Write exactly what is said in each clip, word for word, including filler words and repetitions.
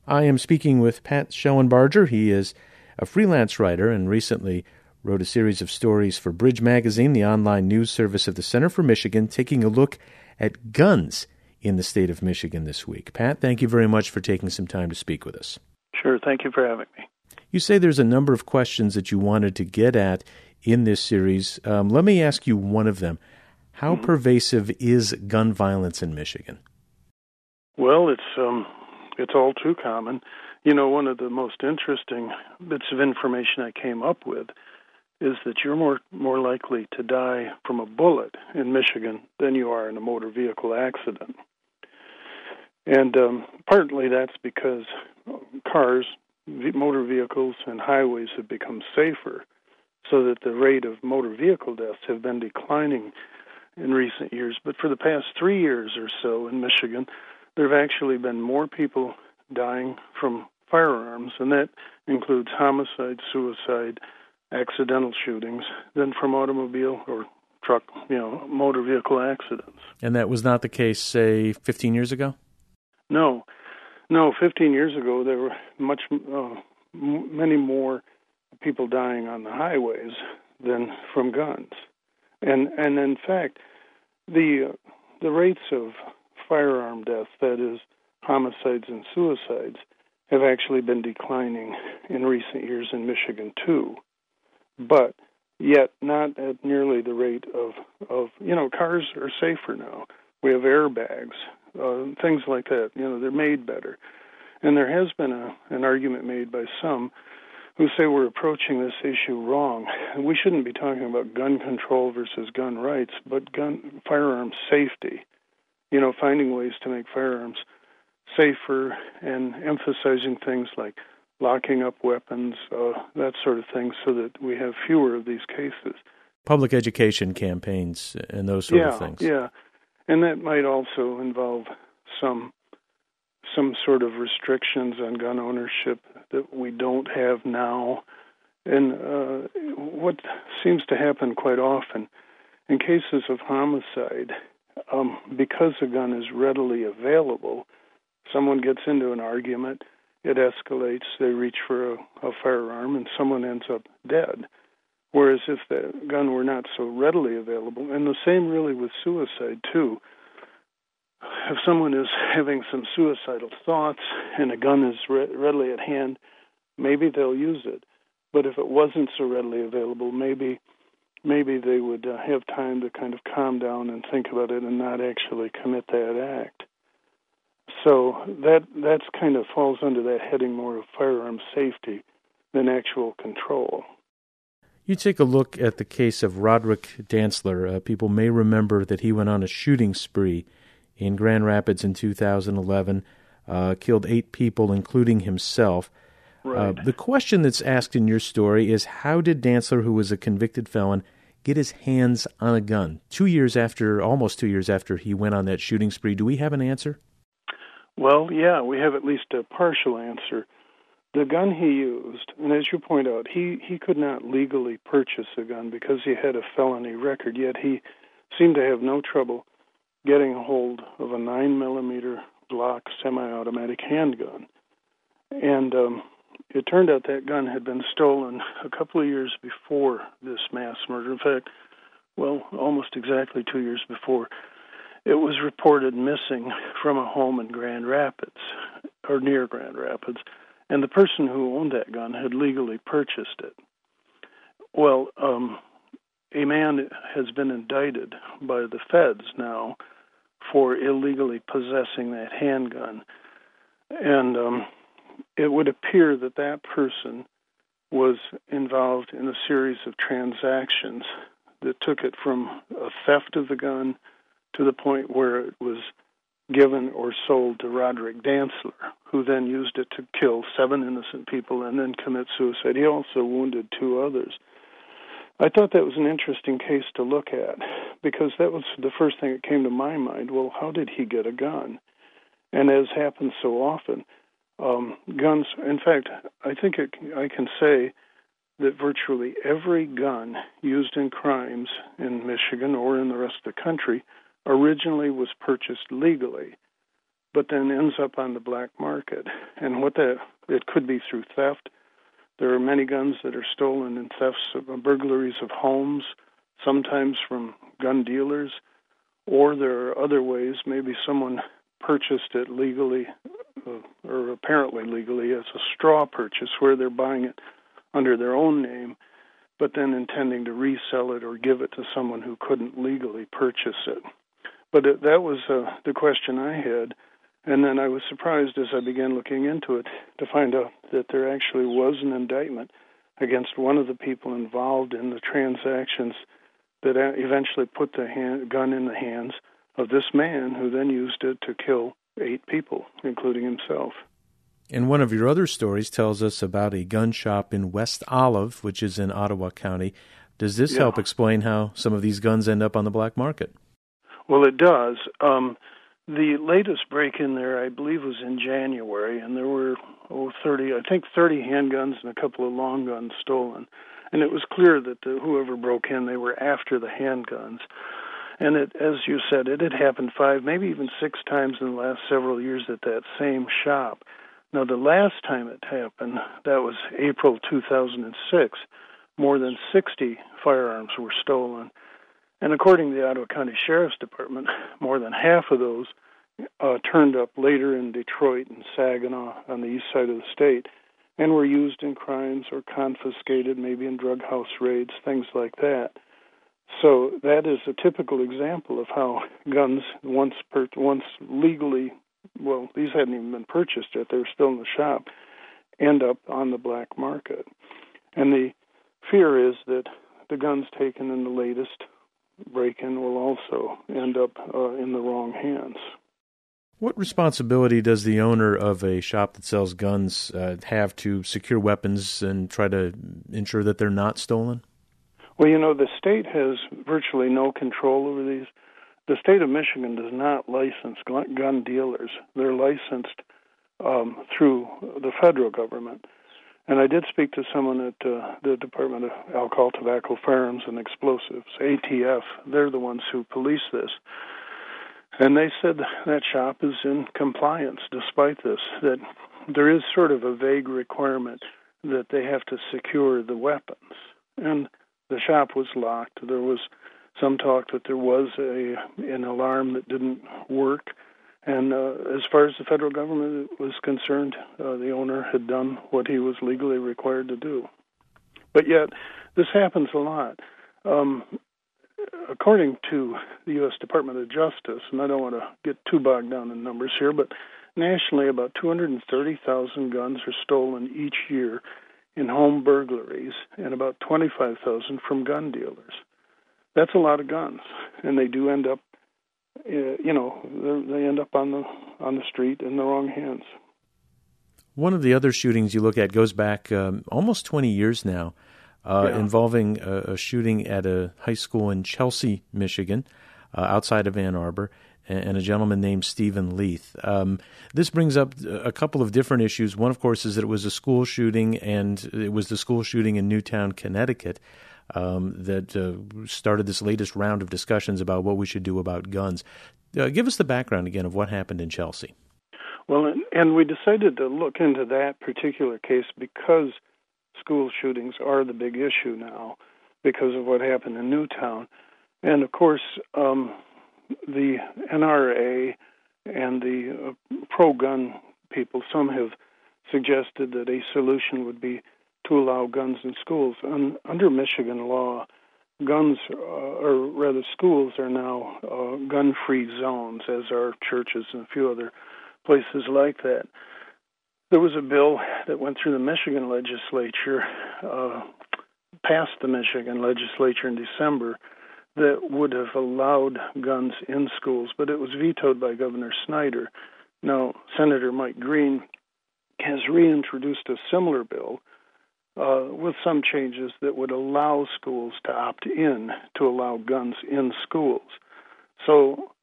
I am speaking with Pat Schoenbarger. He is a freelance writer and recently wrote a series of stories for Bridge Magazine, the online news service of the Center for Michigan, taking a look at guns in the state of Michigan this week. Pat, thank you very much for taking some time to speak with us. Sure, thank you for having me. You say there's a number of questions that you wanted to get at in this series. Um, let me ask you one of them. How mm-hmm. pervasive is gun violence in Michigan? Well, it's um, it's all too common. You know, one of the most interesting bits of information I came up with is that you're more more likely to die from a bullet in Michigan than you are in a motor vehicle accident. And um, partly that's because cars, motor vehicles, and highways have become safer, so that the rate of motor vehicle deaths have been declining in recent years. But for the past three years or so in Michigan, there have actually been more people dying from firearms, and that includes homicide, suicide, accidental shootings, than from automobile or truck, you know, motor vehicle accidents. And that was not the case, say, fifteen years ago? No. No, fifteen years ago, there were much, uh, m- many more people dying on the highways than from guns. And, and in fact, the uh, the rates of firearm deaths, that is, homicides and suicides, have actually been declining in recent years in Michigan, too. But yet not at nearly the rate of, of you know, cars are safer now. We have airbags, uh, things like that. You know, they're made better. And there has been a, an argument made by some who say we're approaching this issue wrong. And we shouldn't be talking about gun control versus gun rights, but gun firearm safety. You know, finding ways to make firearms safer and emphasizing things like locking up weapons, uh, that sort of thing, so that we have fewer of these cases. Public education campaigns and those sort yeah, of things. Yeah, and that might also involve some some sort of restrictions on gun ownership that we don't have now. And uh, what seems to happen quite often in cases of homicide, um, because a gun is readily available, someone gets into an argument, it escalates, they reach for a, a firearm, and someone ends up dead. Whereas if the gun were not so readily available, and the same really with suicide too, if someone is having some suicidal thoughts and a gun is re- readily at hand, maybe they'll use it. But if it wasn't so readily available, maybe maybe they would uh, have time to kind of calm down and think about it and not actually commit that act. So that that's kind of falls under that heading more of firearm safety than actual control. You take a look at the case of Roderick Dantzler. Uh, people may remember that he went on a shooting spree in Grand Rapids in two thousand eleven, uh, killed eight people, including himself. Right. Uh, the question that's asked in your story is, how did Dantzler, who was a convicted felon, get his hands on a gun? Two years after, almost two years after he went on that shooting spree, do we have an answer? Well, yeah, we have at least a partial answer. The gun he used, and as you point out, he, he could not legally purchase a gun because he had a felony record, yet he seemed to have no trouble getting a hold of a nine millimeter Glock semi-automatic handgun. And um, it turned out that gun had been stolen a couple of years before this mass murder. In fact, well, almost exactly two years before. It was reported missing from a home in Grand Rapids, or near Grand Rapids, and the person who owned that gun had legally purchased it. Well, um, a man has been indicted by the feds now for illegally possessing that handgun. And um, it would appear that that person was involved in a series of transactions that took it from a theft of the gun to the point where it was given or sold to Roderick Dantzler, who then used it to kill seven innocent people and then commit suicide. He also wounded two others. I thought that was an interesting case to look at because that was the first thing that came to my mind. Well, how did he get a gun? And as happens so often, um, guns, in fact, I think it, I can say that virtually every gun used in crimes in Michigan or in the rest of the country originally was purchased legally. but then ends up on the black market. And what that, it could be through theft. There are many guns that are stolen in thefts, of, burglaries of homes, sometimes from gun dealers, or there are other ways. Maybe someone purchased it legally, uh, or apparently legally, as a straw purchase, where they're buying it under their own name, but then intending to resell it or give it to someone who couldn't legally purchase it. But it, that was uh, the question I had, and then I was surprised as I began looking into it to find out that there actually was an indictment against one of the people involved in the transactions that eventually put the hand, gun in the hands of this man, who then used it to kill eight people, including himself. And one of your other stories tells us about a gun shop in West Olive, which is in Ottawa County. Does this yeah. help explain how some of these guns end up on the black market? Well, it does. Um, the latest break-in there, I believe, was in January, and there were, oh, thirty, I think thirty handguns and a couple of long guns stolen. And it was clear that the, whoever broke in, they were after the handguns. And it, as you said, it had happened five, maybe even six times in the last several years at that same shop. Now, the last time it happened, that was April two thousand six, more than sixty firearms were stolen. And according to the Ottawa County Sheriff's Department, more than half of those uh, turned up later in Detroit and Saginaw on the east side of the state and were used in crimes or confiscated, maybe in drug house raids, things like that. So that is a typical example of how guns, once per, once legally, well, these hadn't even been purchased yet, they were still in the shop, end up on the black market. And the fear is that the guns taken in the latest break-in will also end up uh, in the wrong hands. What responsibility does the owner of a shop that sells guns uh, have to secure weapons and try to ensure that they're not stolen? Well, you know, the state has virtually no control over these. The state of Michigan does not license gun dealers. They're licensed um, through the federal government. And I did speak to someone at uh, the Department of Alcohol, Tobacco, Firearms, and Explosives, A T F. They're the ones who police this. And they said that shop is in compliance despite this, that there is sort of a vague requirement that they have to secure the weapons. And the shop was locked. There was some talk that there was a an alarm that didn't work. And uh, as far as the federal government was concerned, uh, the owner had done what he was legally required to do. But yet, this happens a lot. Um, according to the U S Department of Justice, and I don't want to get too bogged down in numbers here, but nationally about two hundred thirty thousand guns are stolen each year in home burglaries and about twenty-five thousand from gun dealers. That's a lot of guns, and they do end up Uh, you know, they end up on the on the street in the wrong hands. One of the other shootings you look at goes back um, almost twenty years now, uh, yeah. involving a, a shooting at a high school in Chelsea, Michigan, uh, outside of Ann Arbor, and, and a gentleman named Stephen Leith. Um, this brings up a couple of different issues. One, of course, is that it was a school shooting, and it was the school shooting in Newtown, Connecticut, Um, that uh, started this latest round of discussions about what we should do about guns. Uh, give us the background again of what happened in Chelsea. Well, and, and we decided to look into that particular case because school shootings are the big issue now because of what happened in Newtown. And, of course, um, the N R A and the uh, pro-gun people, some have suggested that a solution would be to allow guns in schools. Un, under Michigan law, guns, uh, or rather schools, are now uh, gun-free zones, as are churches and a few other places like that. There was a bill that went through the Michigan legislature, uh, passed the Michigan legislature in December, that would have allowed guns in schools, but it was vetoed by Governor Snyder. Now, Senator Mike Green has reintroduced a similar bill Uh, with some changes that would allow schools to opt in to allow guns in schools. So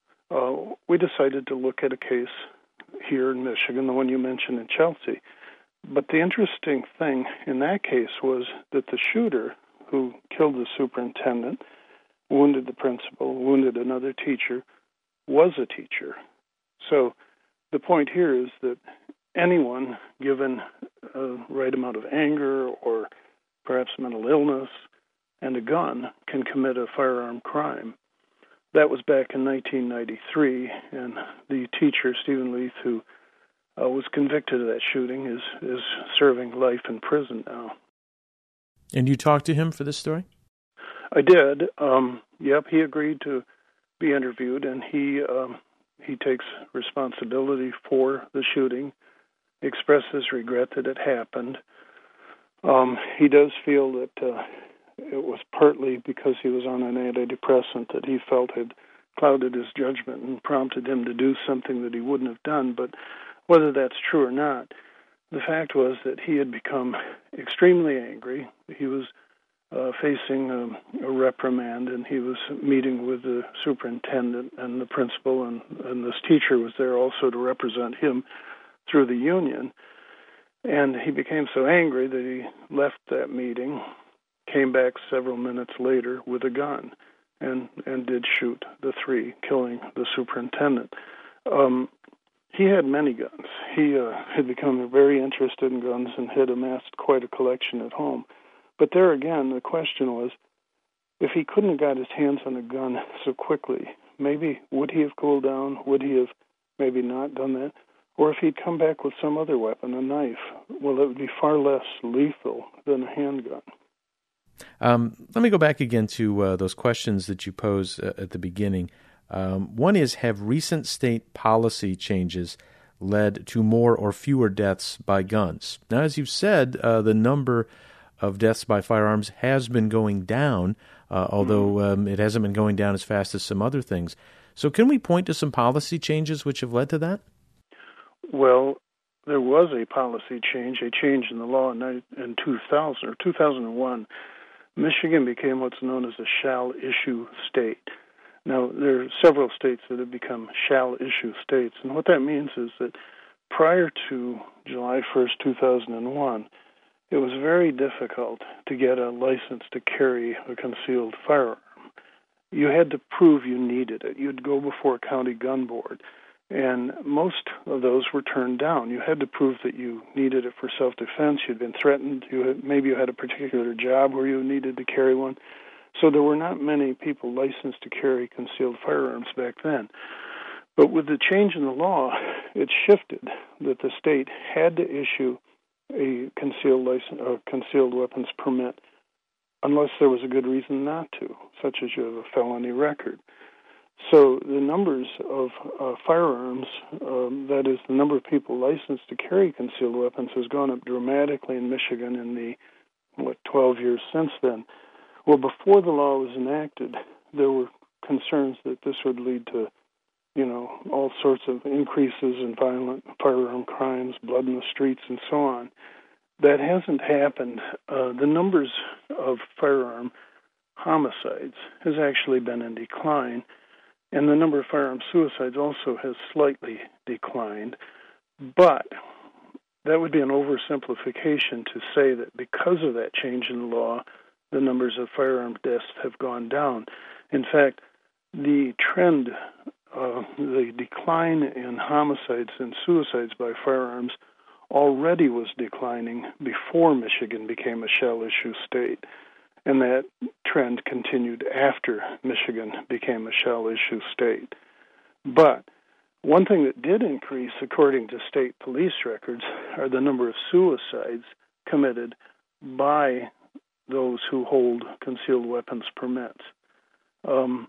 uh, we decided to look at a case here in Michigan, the one you mentioned in Chelsea. But the interesting thing in that case was that the shooter who killed the superintendent, wounded the principal, wounded another teacher, was a teacher. So the point here is that anyone, given a right amount of anger or perhaps mental illness and a gun, can commit a firearm crime. That was back in nineteen ninety-three, and the teacher, Stephen Leith, who uh, was convicted of that shooting, is, is serving life in prison now. And you talked to him for this story? I did. Um, yep, he agreed to be interviewed, and he um, he takes responsibility for the shooting, expresses regret that it happened. Um, he does feel that uh, it was partly because he was on an antidepressant that he felt had clouded his judgment and prompted him to do something that he wouldn't have done. But whether that's true or not, the fact was that he had become extremely angry. He was uh, facing a, a reprimand, and he was meeting with the superintendent and the principal, and, and this teacher was there also to represent him through the union. And he became so angry that he left that meeting, came back several minutes later with a gun, and, and did shoot the three, killing the superintendent. Um, he had many guns. He uh, had become very interested in guns and had amassed quite a collection at home. But there again, the question was, if he couldn't have got his hands on a gun so quickly, maybe would he have cooled down? Would he have maybe not done that? Or if he'd come back with some other weapon, a knife, well, it would be far less lethal than a handgun. Um, let me go back again to uh, those questions that you posed uh, at the beginning. Um, one is, have recent state policy changes led to more or fewer deaths by guns? Now, as you've said, uh, the number of deaths by firearms has been going down, uh, although um, it hasn't been going down as fast as some other things. So can we point to some policy changes which have led to that? Well, there was a policy change, a change in the law in, in two thousand or two thousand one. Michigan became what's known as a shall-issue state. Now, there are several states that have become shall-issue states, and what that means is that prior to July first, two thousand one, it was very difficult to get a license to carry a concealed firearm. You had to prove you needed it. You'd go before a county gun board, and most of those were turned down. You had to prove that you needed it for self-defense. You'd been threatened. You had, maybe you had a particular job where you needed to carry one. So there were not many people licensed to carry concealed firearms back then. But with the change in the law, it shifted that the state had to issue a concealed license, a concealed weapons permit unless there was a good reason not to, such as you have a felony record. So the numbers of uh, firearms, um, that is, the number of people licensed to carry concealed weapons, has gone up dramatically in Michigan in the, what, twelve years since then. Well, before the law was enacted, there were concerns that this would lead to, you know, all sorts of increases in violent firearm crimes, blood in the streets, and so on. That hasn't happened. Uh, the numbers of firearm homicides has actually been in decline, and the number of firearm suicides also has slightly declined. But that would be an oversimplification to say that because of that change in the law, the numbers of firearm deaths have gone down. In fact, the trend, uh, the decline in homicides and suicides by firearms already was declining before Michigan became a shall-issue state. And that trend continued after Michigan became a shall-issue state. But one thing that did increase, according to state police records, are the number of suicides committed by those who hold concealed weapons permits. Um,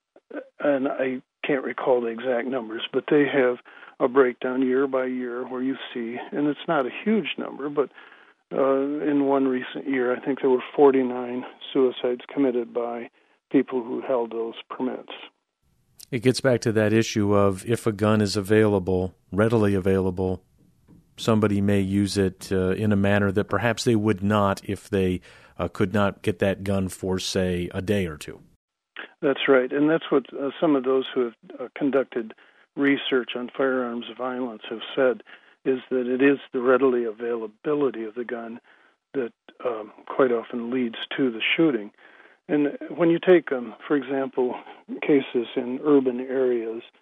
and I can't recall the exact numbers, but they have a breakdown year by year where you see, and it's not a huge number, but uh, in one recent year, I think there were forty-nine suicides committed by people who held those permits. It gets back to that issue of if a gun is available, readily available, somebody may use it uh, in a manner that perhaps they would not if they uh, could not get that gun for, say, a day or two. That's right, and that's what uh, some of those who have uh, conducted research on firearms violence have said, is that it is the readily availability of the gun that um, quite often leads to the shooting. And when you take, um, for example, cases in urban areas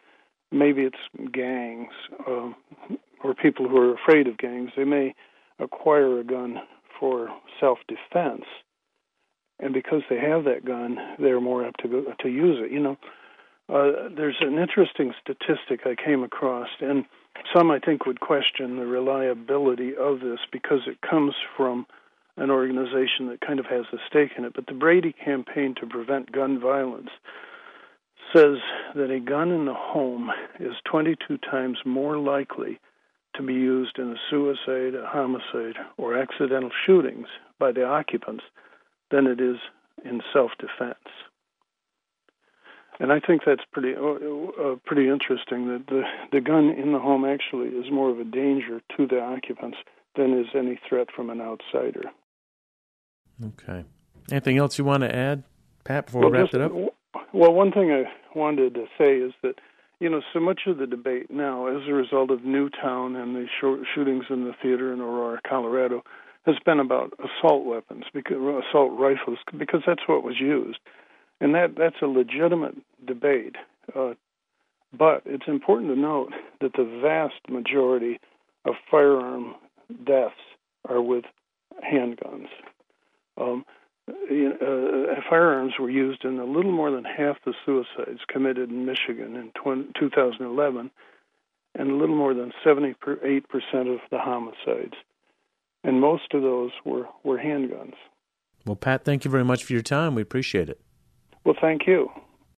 maybe it's gangs uh, or people who are afraid of gangs. They may acquire a gun for self-defense, and because they have that gun, they're more apt to go, to use it. You know, uh, there's an interesting statistic I came across, and some I think would question the reliability of this because it comes from an organization that kind of has a stake in it. But the Brady Campaign to Prevent Gun Violence says that a gun in the home is twenty-two times more likely to be used in a suicide, a homicide, or accidental shootings by the occupants than it is in self-defense. And I think that's pretty uh, pretty interesting, that the, the gun in the home actually is more of a danger to the occupants than is any threat from an outsider. Okay. Anything else you want to add, Pat, before well, we wrap just, it up? Well, one thing I wanted to say is that, you know, so much of the debate now, as a result of Newtown and the shootings in the theater in Aurora, Colorado, has been about assault weapons, because, assault rifles, because that's what was used. And that, that's a legitimate debate. Uh, but it's important to note that the vast majority of firearm deaths are with handguns. Um, you know, uh, firearms were used in a little more than half the suicides committed in Michigan in two thousand eleven, and a little more than seventy-eight percent of the homicides. And most of those were, were handguns. Well, Pat, thank you very much for your time. We appreciate it. Well, thank you.